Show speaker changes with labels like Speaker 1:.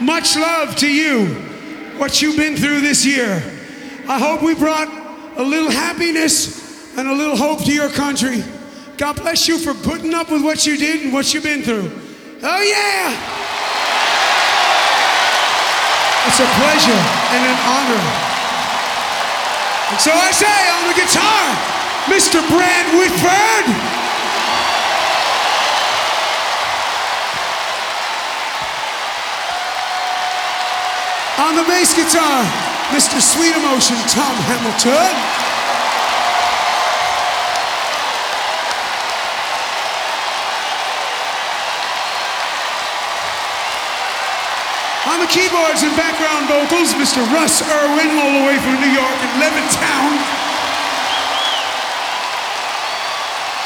Speaker 1: much love to you, what you've been through this year. I hope we brought a little happiness and a little hope to your country. God bless you for putting up with what you did and what you've been through. Oh yeah! It's a pleasure and an honor. And so I say on the guitar, Mr. Brad Whitford. On the bass guitar, Mr. Sweet Emotion, Tom Hamilton. On the keyboards and background vocals, Mr. Russ Irwin, all the way from New York and Levittown.